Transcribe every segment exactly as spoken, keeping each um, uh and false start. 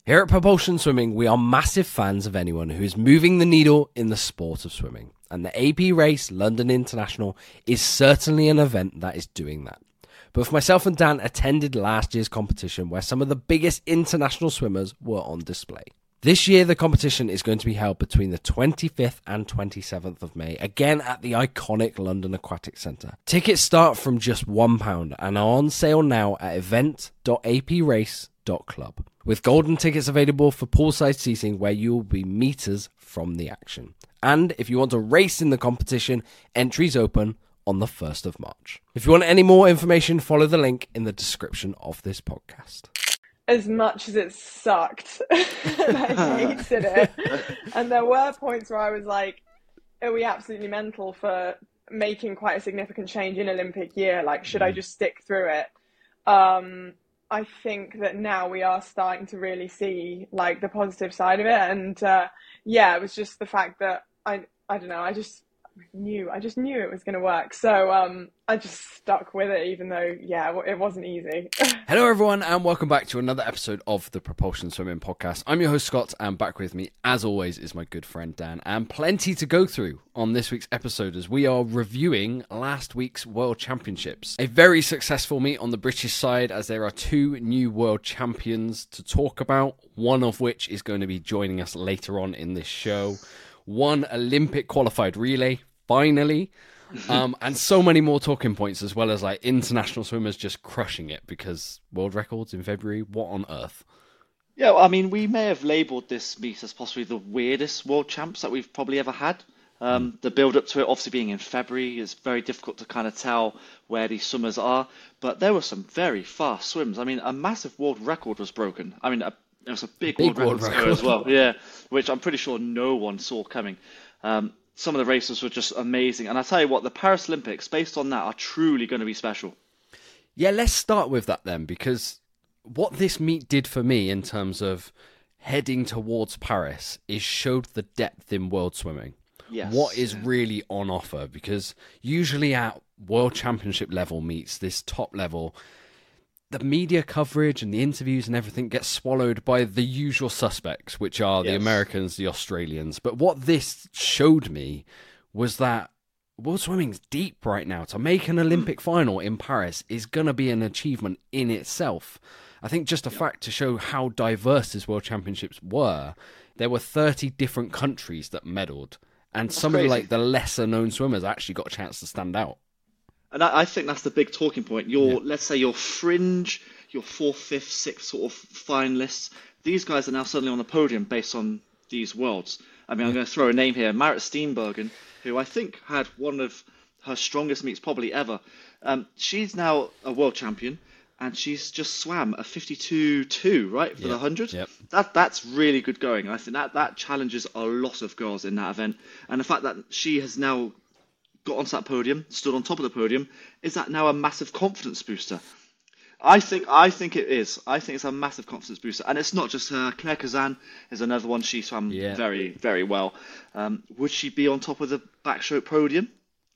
Here at Propulsion Swimming, we are massive fans of anyone who is moving the needle in the sport of swimming. And the A P Race London International is certainly an event that is doing that. Both myself and Dan attended last year's competition where some of the biggest international swimmers were on display. This year, the competition is going to be held between the twenty-fifth and twenty-seventh of May, again at the iconic London Aquatic Centre. Tickets start from just one pound and are on sale now at event dot a p race dot club, with golden tickets available for poolside seating where you will be meters from the action. And if you want to race in the competition, entries open on the first of March. If you want any more information, follow the link in the description of this podcast. As much as it sucked, and I hated it. And there were points where I was like, are we absolutely mental for making quite a significant change in Olympic year? Like, should I just stick through it? Um, I think that now we are starting to really see like the positive side of it. And uh, yeah, it was just the fact that I, I don't know, I just knew, I just knew it was going to work. So um, I just stuck with it, even though, yeah, it wasn't easy. Hello, everyone, and welcome back to another episode of the Propulsion Swimming Podcast. I'm your host, Scott, and back with me, as always, is my good friend, Dan, and plenty to go through on this week's episode as we are reviewing last week's World Championships. A very successful meet on the British side as there are two new world champions to talk about, one of which is going to be joining us later on in this show. One Olympic qualified relay, finally, um, and so many more talking points, as well as like international swimmers just crushing it because world records in February. What on earth? Yeah, well, I mean, we may have labelled this meet as possibly the weirdest world champs that we've probably ever had. Um, mm. The build up to it, obviously being in February, is very difficult to kind of tell where these swimmers are. But there were some very fast swims. I mean, a massive world record was broken. I mean, a It was a big, big world, world record as well, yeah, which I'm pretty sure no one saw coming. Um, some of the races were just amazing. And I tell you what, the Paris Olympics, based on that, are truly going to be special. Yeah, let's start with that then, because what this meet did for me in terms of heading towards Paris is showed the depth in world swimming. Yes. What is really on offer, because usually at world championship level meets, this top level, the media coverage and the interviews and everything gets swallowed by the usual suspects, which are the yes. Americans, the Australians. But what this showed me was that world swimming's deep right now. To make an Olympic final in Paris is going to be an achievement in itself. I think just a yeah. fact to show how diverse these world championships were, there were thirty different countries that medalled. And that's some crazy. Of the, like, the lesser known swimmers actually got a chance to stand out. And I think that's the big talking point. Your, yeah. let's say your fringe, your fourth, fifth, sixth sort of finalists, these guys are now suddenly on the podium based on these worlds. I mean, yeah. I'm going to throw a name here, Marit Steenbergen, who I think had one of her strongest meets probably ever. Um, she's now a world champion, and she's just swam a fifty-two two, right, for yep. the one hundred? Yep. That That's really good going. I think that, that challenges a lot of girls in that event. And the fact that she has now got onto that podium, stood on top of the podium, is that now a massive confidence booster? I think I think it is. I think it's a massive confidence booster. And it's not just her. Claire Kazan is another one. She swam yeah. very, very well. Um, would she be on top of the backstroke podium?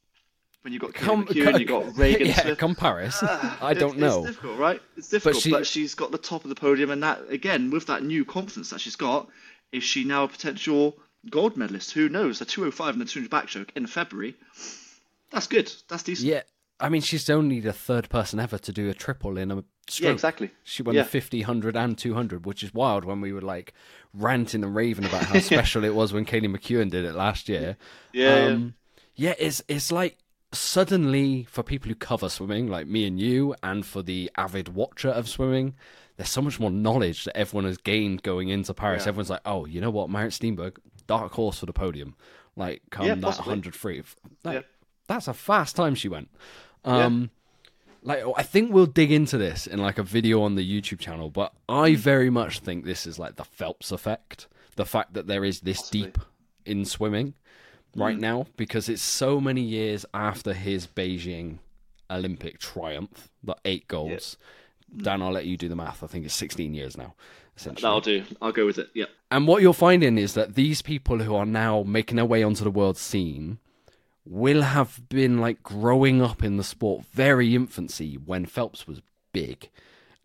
When you've got Kim McEwen and you've got Regan yeah, Smith. come Paris. Uh, I don't it's, know. It's difficult, right? It's difficult, but, she... but she's got the top of the podium. And that, again, with that new confidence that she's got, is she now a potential gold medalist? Who knows? A two oh five and a two hundred backstroke in February. That's good. That's decent. Yeah. I mean, she's only the third person ever to do a triple in a stroke. Yeah, exactly. She won yeah. the fifty, one hundred and two hundred, which is wild when we were like ranting and raving about how special it was when Kaylee McEwen did it last year. Yeah, um, yeah. Yeah, it's, it's like suddenly for people who cover swimming, like me and you, and for the avid watcher of swimming, there's so much more knowledge that everyone has gained going into Paris. Yeah. Everyone's like, oh, you know what, Marit Steenberg, dark horse for the podium. Like, come yeah, that possibly. one hundred free. Like, yeah. That's a fast time she went. Um, yeah. Like, I think we'll dig into this in like a video on the YouTube channel, but I very much think this is like the Phelps effect. The fact that there is this Possibly. deep in swimming right mm. now, because it's so many years after his Beijing Olympic triumph, the eight golds. Yeah. Dan, I'll let you do the math. I think it's sixteen years now, essentially. That'll do. I'll go with it, yeah. And what you're finding is that these people who are now making their way onto the world scene will have been like growing up in the sport very infancy when Phelps was big.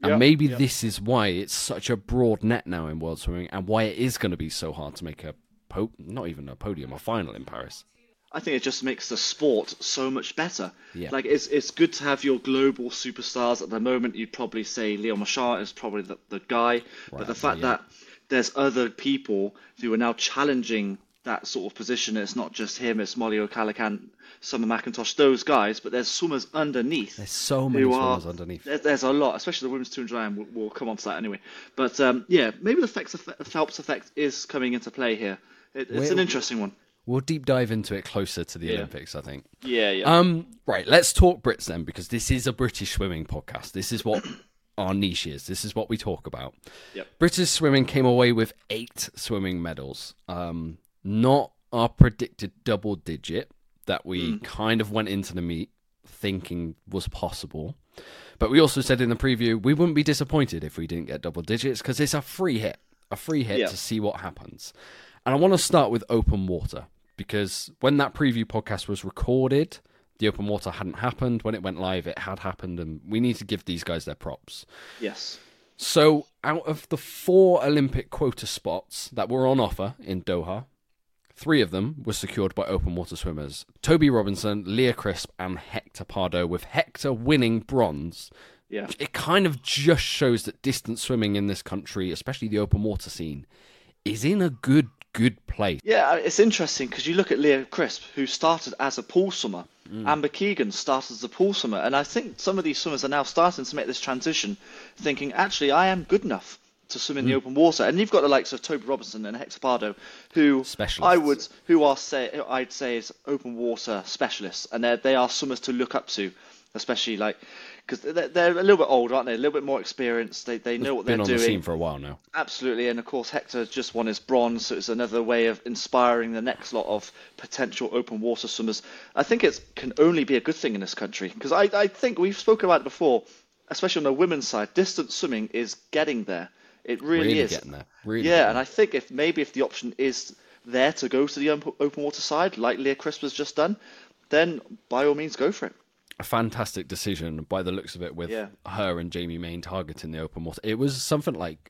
And Yep, maybe yep. this is why it's such a broad net now in world swimming, and why it is going to be so hard to make a po- not even a podium, a final in Paris. I think it just makes the sport so much better. Yeah. Like it's it's good to have your global superstars. At the moment, you'd probably say Leo Marchand is probably the, the guy. But the fact yeah. that there's other people who are now challenging that sort of position. It's not just him. It's Molly O'Callaghan, Summer McIntosh, those guys. But there's swimmers underneath. There's so many who swimmers are, underneath. there- There's a lot, especially the women's two hundred iron. We'll, we'll come on to that anyway. But um, yeah, maybe the Phelps effect, Phelps effect is coming into play here. It, it's Wait, an interesting one. We'll deep dive into it closer to the Yeah. Olympics, I think. Yeah, yeah. Um, right, let's talk Brits then, because this is a British swimming podcast. This is what our niche is. This is what we talk about. Yep. British swimming came away with eight swimming medals. Um, not our predicted double digit that we Mm. kind of went into the meet thinking was possible. But we also said in the preview we wouldn't be disappointed if we didn't get double digits, because it's a free hit, a free hit Yeah. to see what happens. And I want to start with open water, because when that preview podcast was recorded, the open water hadn't happened. When it went live, it had happened, and we need to give these guys their props. Yes. So, out of the four Olympic quota spots that were on offer in Doha, three of them were secured by open water swimmers: Toby Robinson, Leah Crisp, and Hector Pardo, with Hector winning bronze. Yeah. It kind of just shows that distance swimming in this country, especially the open water scene, is in a good, good place. Yeah, it's interesting because you look at Leah Crisp, who started as a pool swimmer. Mm. Amber Keegan started as a pool swimmer. And I think some of these swimmers are now starting to make this transition, thinking, actually, I am good enough to swim in the open water. And you've got the likes of Toby Robinson and Hector Pardo, who Specialists. I would, who are say, who I'd say is open water specialists, and they they are swimmers to look up to, especially like because they're, they're a little bit older, aren't they? A little bit more experienced. They they know what Been they're on doing. the scene for a while now. Absolutely, and of course Hector just won his bronze, so it's another way of inspiring the next lot of potential open water swimmers. I think it can only be a good thing in this country, because I, I think we've spoken about it before, especially on the women's side. Distance swimming is getting there. It really, Really is. getting there. Really yeah, getting and I think if maybe if the option is there to go to the op- open water side, like Leah Crisp has just done, then by all means go for it. A fantastic decision by the looks of it, with Yeah. her and Jamie Main targeting the open water. It was something like,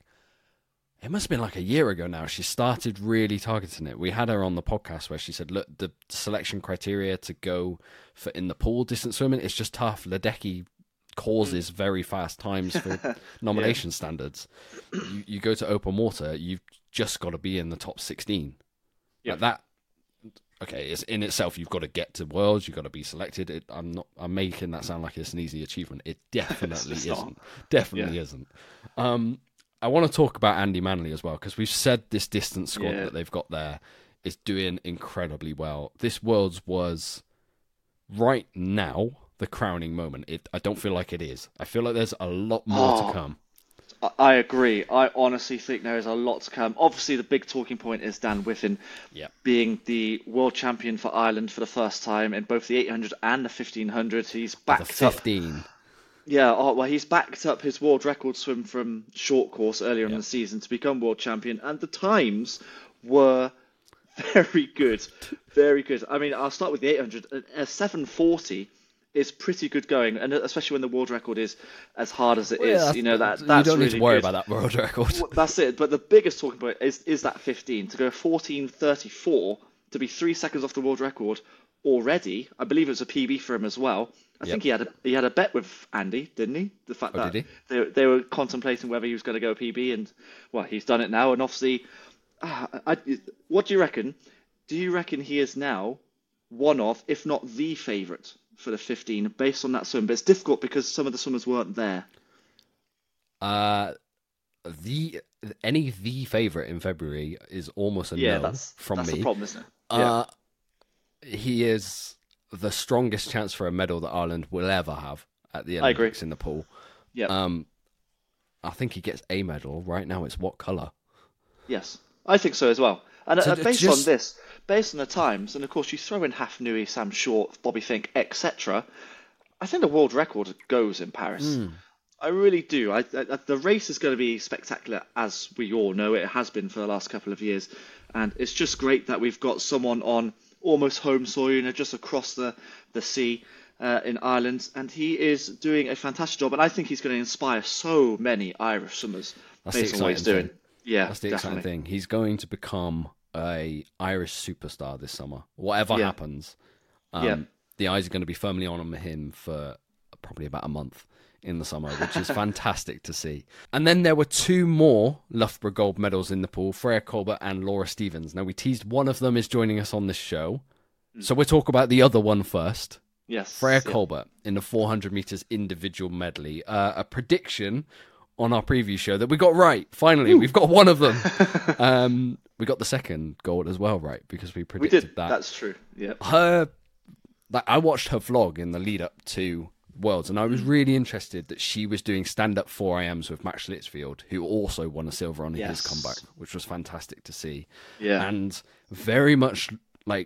it must have been like a year ago now, she started really targeting it. We had her on the podcast where she said, look, the selection criteria to go for in the pool distance swimming, it's just tough. Ledecky causes very fast times for nomination standards. You, you go to open water, you've just got to be in the top sixteen. Yeah. Like that. Okay, it's in itself, you've got to get to Worlds, you've got to be selected. It, I'm not. I'm making that sound like it's an easy achievement. It definitely It's isn't. not. Definitely Yeah. isn't. Um, I want to talk about Andy Manley as well, because we've said this distance squad Yeah. that they've got there is doing incredibly well. This Worlds was right now the crowning moment. It. I don't feel like it is. I feel like there's a lot more Oh. to come. I- I agree. I honestly think there is a lot to come. Obviously, the big talking point is Dan Whiffen Yeah. being the world champion for Ireland for the first time in both the eight hundred and the fifteen hundred. He's backed The up. fifteen. Yeah, oh, well, he's backed up his world record swim from short course earlier in Yeah. the season to become world champion, and the times were very good, very good. I mean, I'll start with the eight hundred. A a seven forty is pretty good going, and especially when the world record is as hard as it is. Yeah, you know that you that's don't need really to worry good. about that world record. Well, that's it. But the biggest talking point is is that fifteen to go fourteen thirty-four to be three seconds off the world record already. I believe it was a P B for him as well. I Yep. think he had a he had a bet with Andy, didn't he? The fact Oh, that did he? they they were contemplating whether he was going to go P B, and well, he's done it now. And obviously, ah, I, what do you reckon? Do you reckon he is now one of, if not the favourite for the fifteen based on that swim? But it's difficult because some of the swimmers weren't there. Uh, the any the favorite in February is almost a Yeah, no that's from that's me. the problem, isn't it? Uh, he is the strongest chance for a medal that Ireland will ever have at the I agree. Olympics in the pool. yeah. Um, I think he gets a medal. Right now, it's what colour? Yes, I think so as well. And So uh, it's based just- on this, based on the times, and of course you throw in Half Nui, Sam Short, Bobby Fink, et cetera, I think the world record goes in Paris. Hmm. I really do. I, I, the race is going to be spectacular, as we all know. It has been for the last couple of years. And it's just great that we've got someone on almost home soil, you know, just across the, the sea. uh, in Ireland, and he is doing a fantastic job. And I think he's going to inspire so many Irish swimmers That's the based on what he's exciting doing. thing. Yeah, That's the definitely. exciting thing. He's going to become a Irish superstar this summer. Whatever Yeah. happens, um, Yeah. the eyes are going to be firmly on him for probably about a month in the summer, which is fantastic to see. And then there were two more Loughborough gold medals in the pool, Freya Colbert and Laura Stevens. Now, we teased one of them is joining us on this show, so we'll talk about the other one first. Yes. Freya yeah. Colbert in the four hundred metres individual medley. Uh, a prediction on our preview show that we got right. Finally, Ooh. We've got one of them. um, we got the second gold as well right, because we We predicted did. that. That's true. Yeah. Her, like, I watched her vlog in the lead up to Worlds, and I was really interested that she was doing stand-up four A Ms with Max Litzfield, who also won a silver on Yes. his comeback, which was fantastic to see. Yeah. And very much like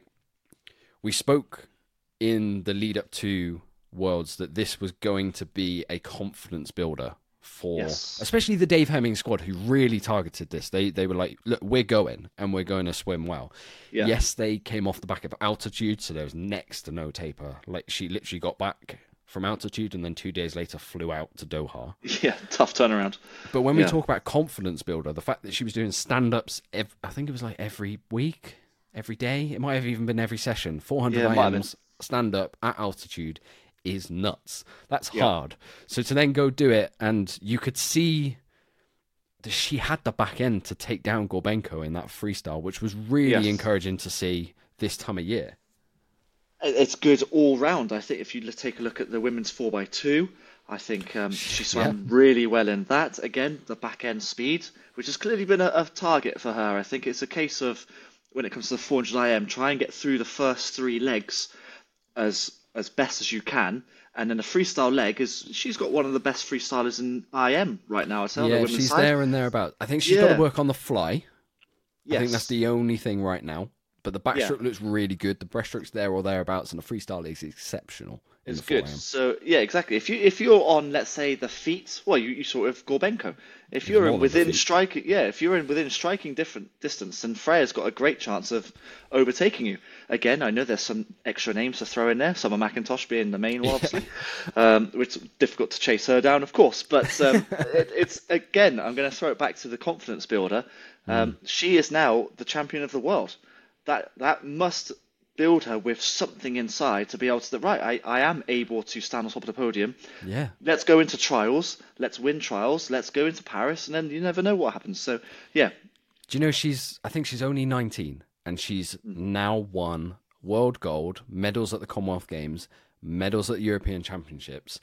we spoke in the lead up to Worlds that this was going to be a confidence builder for Yes. especially the Dave Hemming squad, who really targeted this. They they were like, look, we're going and we're going to swim well. Yeah. Yes, they came off the back of altitude, so there was next to no taper. Like, she literally got back from altitude and then two days later flew out to Doha. Yeah. Tough turnaround. But when we Yeah. talk about confidence builder, the fact that she was doing stand-ups, ev- I think it was like every week, every day. It might have even been every session. four hundred Yeah, it might have I Ms stand-up at altitude is nuts. That's Yeah. hard. So to then go do it, and you could see that she had the back end to take down Gorbenko in that freestyle, which was really Yes. encouraging to see this time of year. It's good all round. I think if you take a look at the women's four by two, I think um, she swam really well in that. Again, the back end speed, which has clearly been a, a target for her. I think it's a case of, when it comes to the four hundred I M, try and get through the first three legs as as best as you can. And then the freestyle leg is, she's got one of the best freestylers in I M right now. I'd say on the Yeah, women's she's side. there and thereabout. I think she's got Yeah. to work on the fly. I Yes. think that's the only thing right now. But the backstroke Yeah. looks really good. The breaststroke's there or thereabouts, and the freestyle is exceptional. in It's the four good. A M. So yeah, exactly. If you if you're on, let's say, the feet, well, you, you sort of Gorbenko. If you're more in than the within feet. striking, yeah, if you're in within striking different distance, then Freya's got a great chance of overtaking you. Again, I know there's some extra names to throw in there. Summer McIntosh being the main one, obviously, um, which is difficult to chase her down, of course. But um, it, it's again, I'm going to throw it back to the confidence builder. Um, Hmm. She is now the champion of the world. That that must build her with something inside to be able to, right, I, I am able to stand on top of the podium. Yeah. Let's go into trials. Let's win trials. Let's go into Paris, and then you never know what happens. So, yeah. Do you know she's, I think she's only nineteen, and she's Hmm. now won world gold, medals at the Commonwealth Games, medals at European Championships.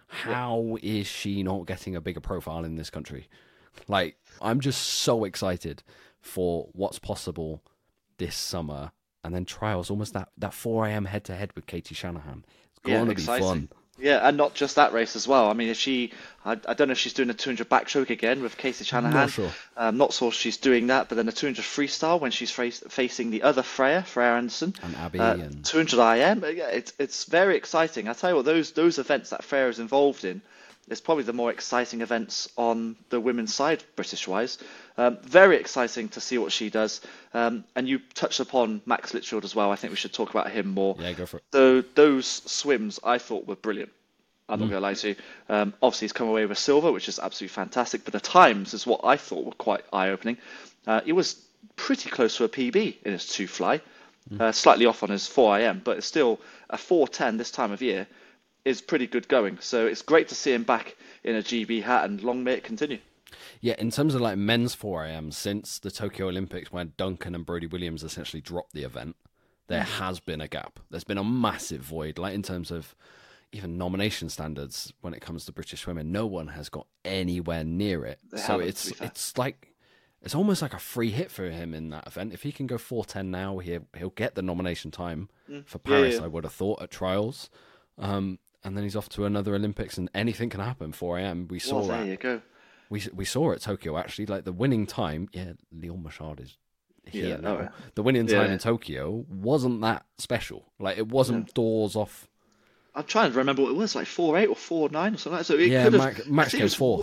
How is she not getting a bigger profile in this country? Like, I'm just so excited for what's possible this summer. And then trials, almost that, that four A M head-to-head with Katie Shanahan. It's Yeah, going to be exciting. fun. Yeah, and not just that race as well. I mean, if she, I, I don't know if she's doing a two hundred backstroke again with Casey Shanahan. Not sure. I'm not sure she's doing that, but then the two hundred freestyle when she's face, facing the other Freya, Freya Anderson. And Abby Uh, and- two hundred I M. uh, Yeah, it's it's very exciting. I tell you what, those those events that Freya is involved in, is probably the more exciting events on the women's side, British-wise. Um, very exciting to see what she does. Um, and you touched upon Max Litchfield as well. I think we should talk about him more. Yeah, go for it. So those swims I thought were brilliant. I'm Mm. not going to lie to you. Um, obviously, he's come away with silver, which is absolutely fantastic. But the times is what I thought were quite eye-opening. Uh, he was pretty close to a P B in his two fly, Mm. uh, slightly off on his four I M, but it's still a four ten this time of year is pretty good going. So it's great to see him back in a G B hat, and long may it continue. Yeah, in terms of like men's four A M, since the Tokyo Olympics where Duncan and Brody Williams essentially dropped the event, there has been a gap. There's been a massive void, like in terms of even nomination standards when it comes to British swimming. No one has got anywhere near it. They so haven't, it's to be fair. it's like it's almost like a free hit for him in that event. If he can go four ten now, he he'll get the nomination time for Yeah, Paris. yeah. I would have thought at trials. Um, and then he's off to another Olympics, and anything can happen. four A M, we saw Well, there that. you go. We we saw at Tokyo actually, like the winning time. Yeah, Leon Machard is here Yeah, now. oh, yeah. The winning time Yeah. in Tokyo wasn't that special. Like it wasn't doors off. I'm trying to remember what it was, like four eight or four nine or something like that. So it Yeah, could have, Max, Max it came was- fourth.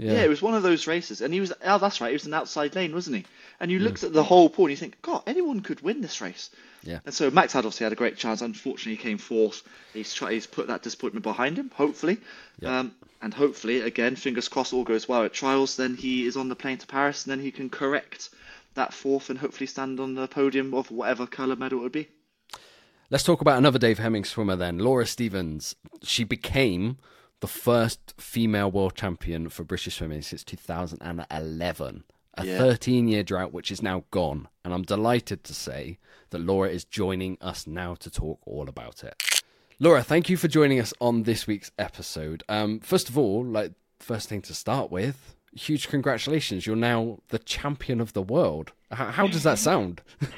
Yeah. yeah, it was one of those races, and he was. Oh, that's right. He was an outside lane, wasn't he? And you looked at the whole pool, and you think, God, anyone could win this race. Yeah. And so Max had obviously had a great chance. Unfortunately, he came fourth. He's tried. He's put that disappointment behind him. Hopefully, Yeah. um, and hopefully, again, fingers crossed, all goes well at trials. Then he is on the plane to Paris, and then he can correct that fourth, and hopefully stand on the podium of whatever colour medal it would be. Let's talk about another Dave Hemmings swimmer then, Laura Stephens. She became the first female world champion for British swimming since two thousand eleven. A Yeah. thirteen-year drought, which is now gone. And I'm delighted to say that Laura is joining us now to talk all about it. Laura, thank you for joining us on this week's episode. Um, first of all, like first thing to start with, huge congratulations. You're now the champion of the world. How, how does that sound?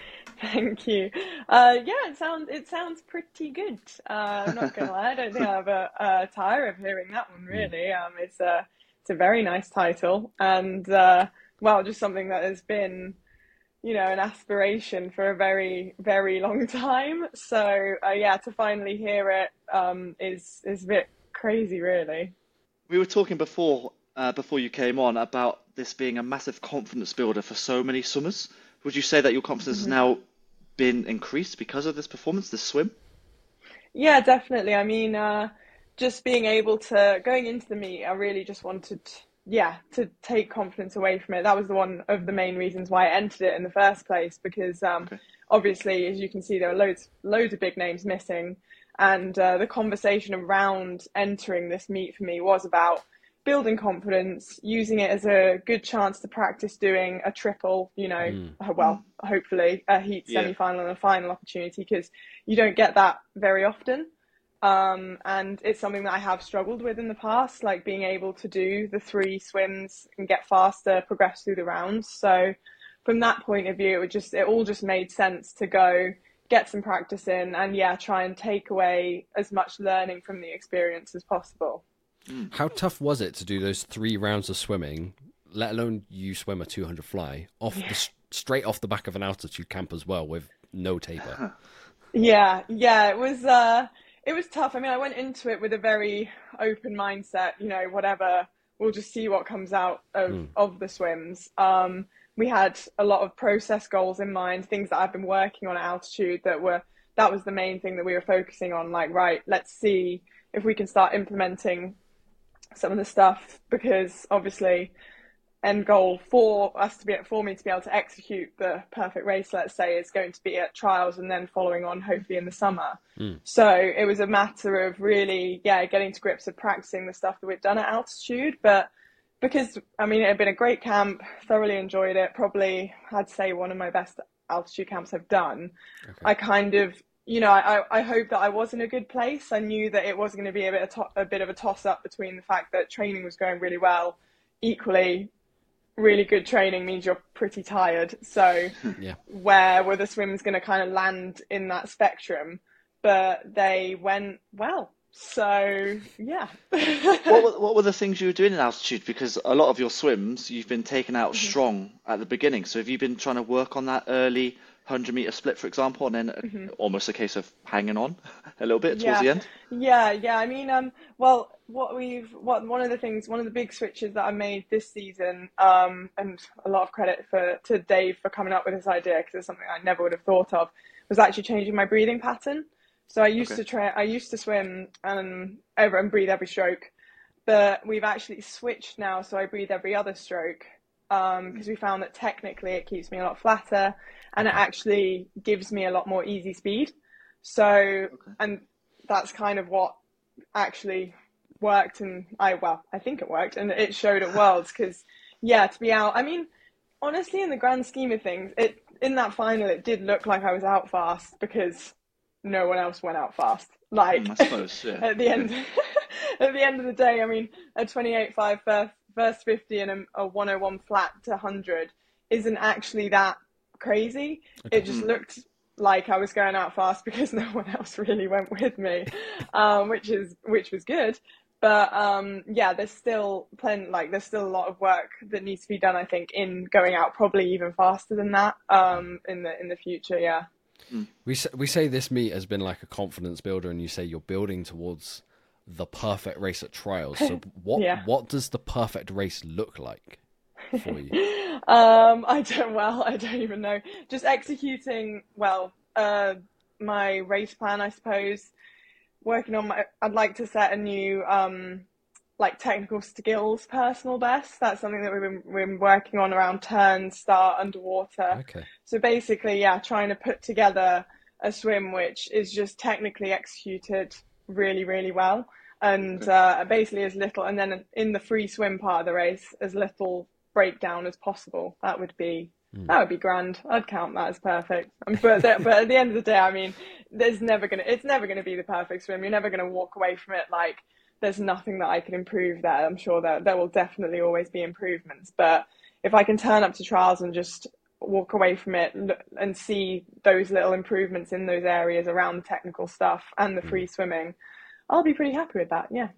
Thank you. Uh, yeah, it sounds it sounds pretty good. Uh, I'm not gonna lie, I don't think I've a, a tire of hearing that one really. Um, it's a it's a very nice title, and uh, well, just something that has been, you know, an aspiration for a very very long time. So uh, yeah, to finally hear it um, is is a bit crazy, really. We were talking before uh, before you came on about this being a massive confidence builder for so many swimmers. Would you say that your confidence Mm-hmm. has now been increased because of this performance, this swim? Yeah, definitely. I mean, uh, just being able to, going into the meet, I really just wanted, yeah, to take confidence away from it. That was the one of the main reasons why I entered it in the first place, because um, Okay. obviously, as you can see, there are loads, loads of big names missing. And uh, the conversation around entering this meet for me was about building confidence, using it as a good chance to practice doing a triple, you know, Mm. uh, well, hopefully a heat Yeah. semi-final and a final opportunity, because you don't get that very often. Um, and it's something that I have struggled with in the past, like being able to do the three swims and get faster, progress through the rounds. So from that point of view, it would just, it all just made sense to go get some practice in and yeah, try and take away as much learning from the experience as possible. How tough was it to do those three rounds of swimming, let alone you swim a two hundred fly, off the, straight off the back of an altitude camp as well with no taper? Yeah, yeah, it was uh it was tough. I mean, I went into it with a very open mindset, you know, whatever, we'll just see what comes out of, Mm. of the swims. Um, we had a lot of process goals in mind, things that I've been working on at altitude that were, that was the main thing that we were focusing on, like, right, let's see if we can start implementing some of the stuff, because obviously end goal for us to be for me to be able to execute the perfect race, let's say, is going to be at trials and then following on hopefully in the summer. Mm. So it was a matter of really, yeah, getting to grips of practicing the stuff that we've done at altitude. But because, I mean, it had been a great camp, thoroughly enjoyed it, probably I'd say one of my best altitude camps I've done. Okay. I kind of, you know, I, I hope that I was in a good place. I knew that it was going to be a bit, of to- a bit of a toss-up between the fact that training was going really well. Equally, really good training means you're pretty tired. So Yeah. where were the swims going to kind of land in that spectrum? But they went well. So, yeah. What were, what were the things you were doing in altitude? Because a lot of your swims, you've been taken out Mm-hmm. strong at the beginning. So have you been trying to work on that early one hundred meter split, for example, and then Mm-hmm. almost a case of hanging on a little bit towards Yeah. the end? Yeah, yeah. I mean, um, well, what we've, what one of the things, one of the big switches that I made this season, um, and a lot of credit for to Dave for coming up with this idea, because it's something I never would have thought of, was actually changing my breathing pattern. So I used Okay. to try, I used to swim and over and breathe every stroke, but we've actually switched now, so I breathe every other stroke, um, because we found that technically it keeps me a lot flatter, and it actually gives me a lot more easy speed. So, and that's kind of what actually worked, and I, well, I think it worked, and it showed at Worlds, because, yeah, to be out, I mean, honestly, in the grand scheme of things, it, in that final, it did look like I was out fast, because no one else went out fast. Like, Mm, I suppose, yeah. at the end, at the end of the day, I mean, a twenty-eight five first, first fifty and a, a one oh one flat to one hundred isn't actually that crazy. Okay. It just looked like I was going out fast because no one else really went with me, um, which is which was good. But um, yeah, there's still plenty, like there's still a lot of work that needs to be done, I think, in going out probably even faster than that um, in the in the future. Yeah. We say, we say this meet has been like a confidence builder, and you say you're building towards the perfect race at trials. So what Yeah. what does the perfect race look like for you? Um, I don't, well, I don't even know. Just executing, well, uh, my race plan, I suppose. Working on my, I'd like to set a new, um, like technical skills personal best. That's something that we've been, we've been working on around turn, start, underwater. Okay. So basically, yeah, trying to put together a swim which is just technically executed really, really well. And uh, basically as little, and then in the free swim part of the race, as little breakdown as possible. That would be mm. that would be grand. I'd count that as perfect. But the, but at the end of the day, I mean, there's never gonna it's never gonna be the perfect swim. You're never gonna walk away from it like there's nothing that I can improve there. I'm sure that there will definitely always be improvements. But if I can turn up to trials and just walk away from it and see those little improvements in those areas around the technical stuff and the free swimming, I'll be pretty happy with that. Yeah.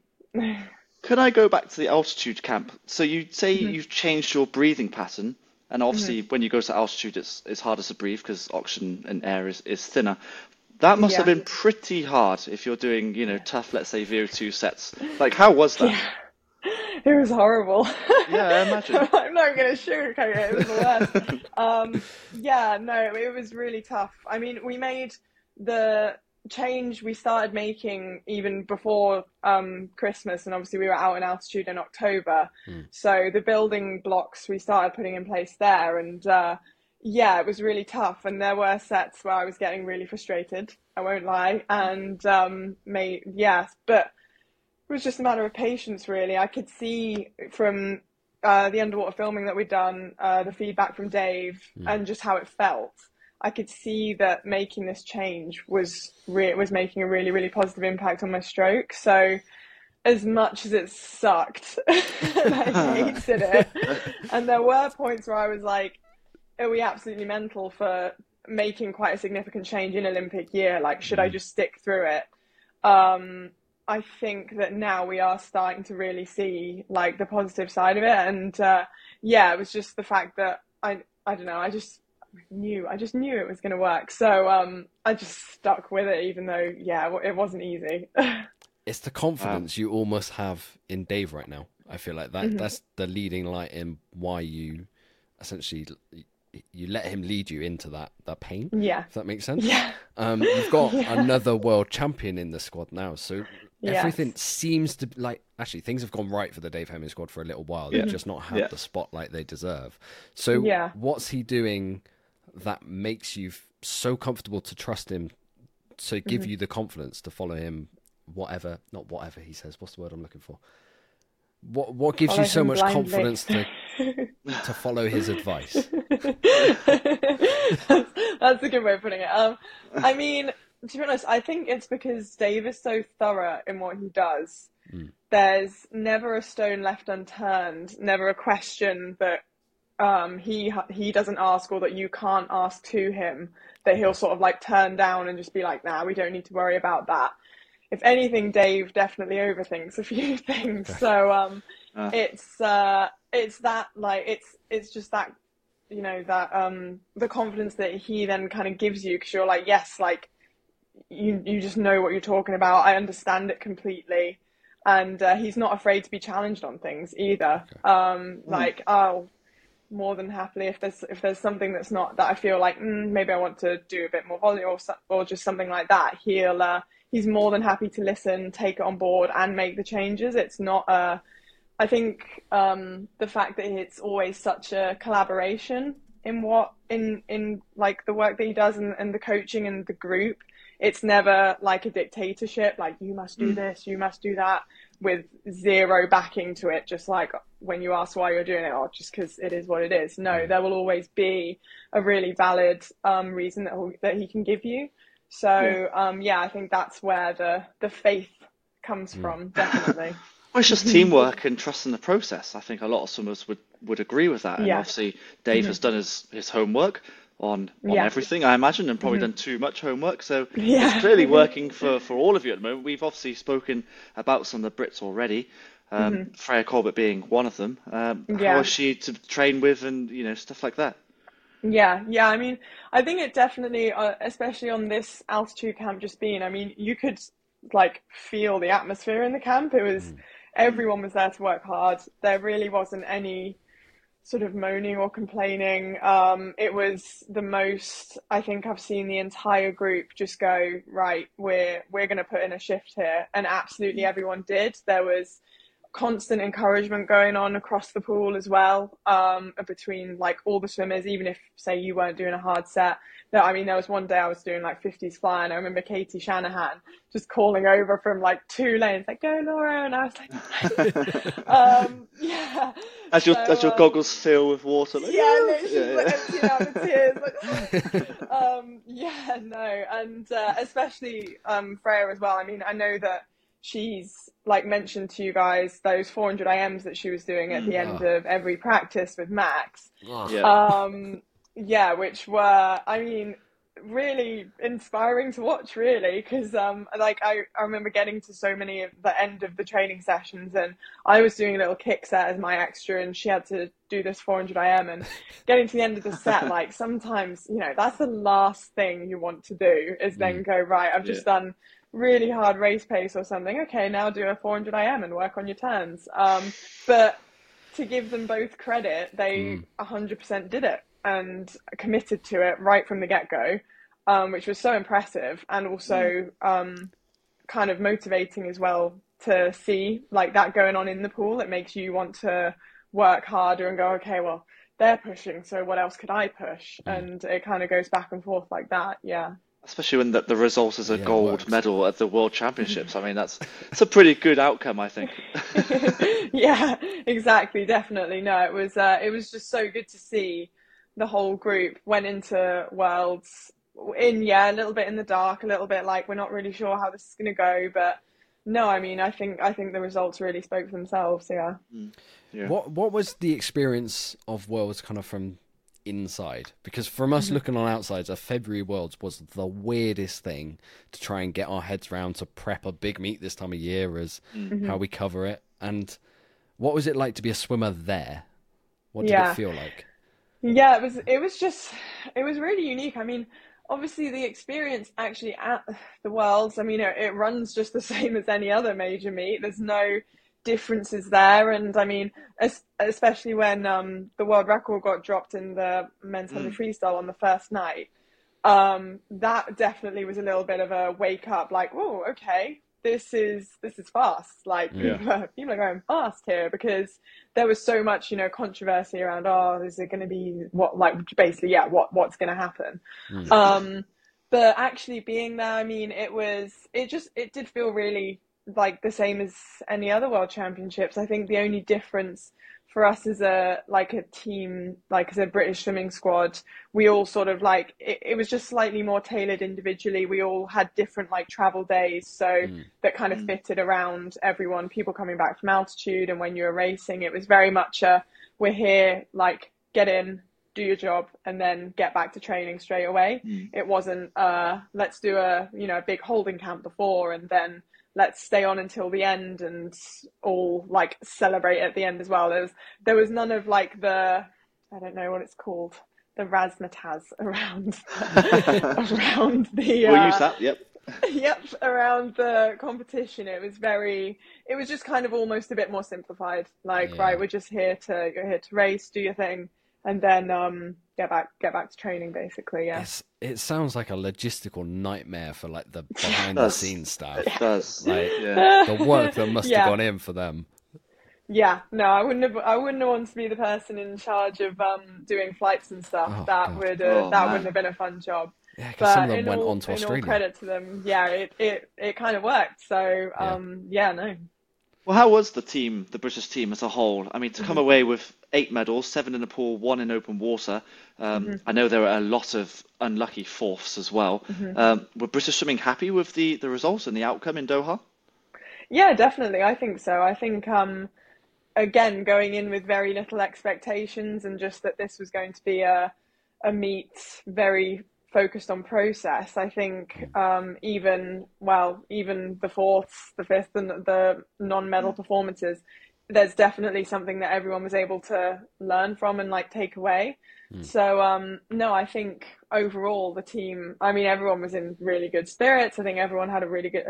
Could I go back to the altitude camp? So you say Mhm. you've changed your breathing pattern, and obviously Mhm. when you go to altitude, it's it's harder to breathe because oxygen and air is, is thinner. That must have Yeah. been pretty hard if you're doing, you know, tough, let's say V O two sets. Like, how was that? Yeah. It was horrible. Yeah, I imagine. I'm not going to sugarcoat it. It was the worst. um, yeah, no, it was really tough. I mean, we made the change we started making even before um, Christmas, and obviously we were out in altitude in October. Mm. So the building blocks we started putting in place there, and uh, yeah, it was really tough. And there were sets where I was getting really frustrated. I won't lie, and um, made yes, but it was just a matter of patience, really. I could see from uh, the underwater filming that we'd done, uh, the feedback from Dave, Mm. and just how it felt. I could see that making this change was re- was making a really, really positive impact on my stroke. So as much as it sucked, and I hated it, and there were points where I was like, are we absolutely mental for making quite a significant change in Olympic year? Like, should I just stick through it? Um, I think that now we are starting to really see like the positive side of it. And uh, yeah, it was just the fact that I, I don't know, I just knew, I just knew it was going to work. So um, I just stuck with it, even though, yeah, it wasn't easy. It's the confidence you almost have in Dave right now. I feel like that Mhm. that's the leading light in why you essentially you let him lead you into that that pain. Yeah. If that makes sense. Yeah. Um, you've got Yeah. another world champion in the squad now, so Yes. everything seems to like actually things have gone right for the Dave Hemming squad for a little while. They've Yeah. just not had Yeah. the spotlight they deserve. So Yeah. what's he doing that makes you f- so comfortable to trust him to give Mhm. you the confidence to follow him, whatever, not whatever he says. What's the word I'm looking for? What what gives Follow you so him much blindly. confidence to to follow his advice? that's, that's a good way of putting it. Um, I mean, to be honest, I think it's because Dave is so thorough in what he does. Mm. There's never a stone left unturned, never a question that um, he he doesn't ask or that you can't ask to him that he'll sort of like turn down and just be like, nah, we don't need to worry about that. If anything, Dave definitely overthinks a few things. So um, Uh. it's uh, it's that like it's it's just that, you know, that um, the confidence that he then kind of gives you, because you're like, yes, like you you just know what you're talking about. I understand it completely, and uh, he's not afraid to be challenged on things either. Okay. Um, like I'll more than happily if there's if there's something that's not that I feel like mm, maybe I want to do a bit more volume or so- or just something like that. He'll uh, he's more than happy to listen, take it on board, and make the changes. It's not a I think um, the fact that it's always such a collaboration in what in in like the work that he does and, and the coaching and the group. It's never like a dictatorship, like you must do this, you must do that, with zero backing to it. Just like when you ask why you're doing it, or just because it is what it is. No, there will always be a really valid um, reason that he'll, that he can give you. So Yeah. um, yeah, I think that's where the the faith comes from, definitely. Well, it's just teamwork and trust in the process. I think a lot of swimmers would, would agree with that. And Yeah. obviously, Dave has done his, his homework on on Yeah. everything, I imagine, and probably done too much homework. So Yeah. it's clearly working for, for all of you at the moment. We've obviously spoken about some of the Brits already, um, Freya Corbett being one of them. Um, Yeah. How is she to train with and, you know, stuff like that? Yeah, yeah. I mean, I think it definitely, uh, especially on this altitude camp just being, I mean, you could like feel the atmosphere in the camp. It was Mm. everyone was there to work hard. There really wasn't any sort of moaning or complaining. Um, it was the most I think I've seen the entire group just go, right, we're we're going to put in a shift here, and absolutely everyone did. There was constant encouragement going on across the pool as well, um, between like all the swimmers, even if say you weren't doing a hard set. That I mean, there was one day I was doing like fifties fly, and I remember Katie Shanahan just calling over from like two lanes, like "Go Laura," and I was like, um, "Yeah." As your So, as your um, goggles fill with water, like, yeah, "Yeah." literally Yeah, like yeah. emptying out the tears. Like, um, yeah, no, and uh, especially um, Freya as well. I mean, I know that she's like mentioned to you guys those four hundred I Ms that she was doing at the end Oh. of every practice with Max. Ugh. Yeah. Um, yeah, which were, I mean, really inspiring to watch, really, because um, like I, I remember getting to so many of the end of the training sessions, and I was doing a little kick set as my extra, and she had to do this four hundred I M, and getting to the end of the set, like sometimes, you know, that's the last thing you want to do is then go, right, I've just Yeah. done really hard race pace or something. Okay, now do a four hundred I M and work on your turns. Um, but to give them both credit, they one hundred percent did it and committed to it right from the get-go, um, which was so impressive, and also um, kind of motivating as well to see like that going on in the pool. It makes you want to work harder and go, okay, well, they're pushing, so what else could I push? And it kind of goes back and forth like that. Yeah. Especially when the, the result is a Yeah, it gold works. medal at the World Championships. I mean, that's it's a pretty good outcome, I think. Yeah, exactly, definitely. No, it was uh, it was just so good to see the whole group went into Worlds in, yeah, a little bit in the dark, a little bit like we're not really sure how this is going to go, but no, I mean, I think I think the results really spoke for themselves. Yeah. Yeah. What what was the experience of Worlds kind of from inside? Because from us looking on outsides, a February Worlds was the weirdest thing to try and get our heads around to prep a big meet this time of year as how we cover it. And what was it like to be a swimmer there? What did Yeah. it feel like? Yeah, it was it was just it was really unique. I mean, obviously the experience actually at the Worlds, I mean, it, it runs just the same as any other major meet. There's no differences there, and I mean, es- especially when um, the world record got dropped in the men's hundred freestyle on the first night, um, that definitely was a little bit of a wake up. Like, oh, okay, this is this is fast. Like Yeah. people, are, people are going fast here, because there was so much, you know, controversy around. Oh, is it going to be what? Like basically, yeah, what what's going to happen? Um, but actually being there, I mean, it was it just it did feel really like the same as any other World Championships. I think the only difference for us as a like a team, like as a British swimming squad, we all sort of like it, it was just slightly more tailored individually. We all had different like travel days, so that kind of fitted around everyone, people coming back from altitude, and when you were racing, it was very much a we're here, like get in, do your job, and then get back to training straight away. It wasn't uh let's do a you know a big holding camp before and then let's stay on until the end and all like celebrate at the end as well. There was there was none of like the I don't know what it's called, the razzmatazz around around the uh, We'll use that. Yep. yep, around the competition. It was very it was just kind of almost a bit more simplified. Like, Yeah. right, we're just here to you're here to race, do your thing, and then um get back get back to training basically. Yeah. It's, it sounds like a logistical nightmare for like the behind the scenes stuff. It does. Like Yeah. the work that must Yeah. have gone in for them. Yeah, no, I wouldn't have. I wouldn't have wanted to be the person in charge of um, doing flights and stuff. Oh, that God. would uh, Oh, that man. wouldn't have been a fun job. Yeah, because But some of them in went all, on to in all Australia. credit to them, yeah, it it, it kind of worked. So um, yeah. no, Well, how was the team, the British team as a whole? I mean, to come away with eight medals, seven in the pool, one in open water. Um, I know there were a lot of unlucky fourths as well. Um, were British swimming happy with the, the results and the outcome in Doha? yeah, definitely, I think so. I think um, again, going in with very little expectations and just that this was going to be a a meet very focused on process. I think um, even well, even the fourths, the fifth, and the non-medal performances, there's definitely something that everyone was able to learn from and like take away. So um, no, I think overall the team. I mean, everyone was in really good spirits. I think everyone had a really good had